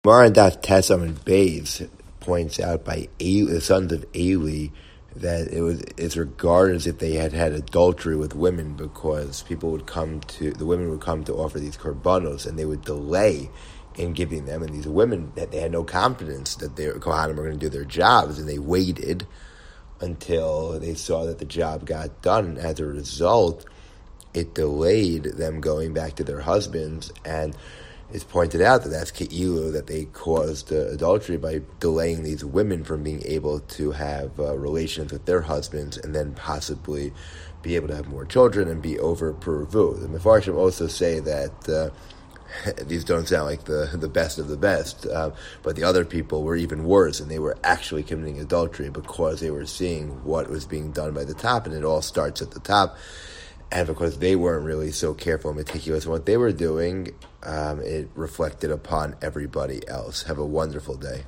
Marandath Tessam and Bays points out by the sons of Eli that it's regarded as if they had had adultery with women, because the women would come to offer these korbanos, and they would delay in giving them, and these women, that they had no confidence that their Kohanim were going to do their jobs, and they waited until they saw that the job got done, and as a result, it delayed them going back to their husbands, and it's pointed out that that's ke'ilu, that they caused adultery by delaying these women from being able to have relations with their husbands and then possibly be able to have more children and be over purvu. The Mefarshim also say that these don't sound like the best of the best, but the other people were even worse, and they were actually committing adultery because they were seeing what was being done by the top, and it all starts at the top. And because they weren't really so careful and meticulous in what they were doing, it reflected upon everybody else. Have a wonderful day.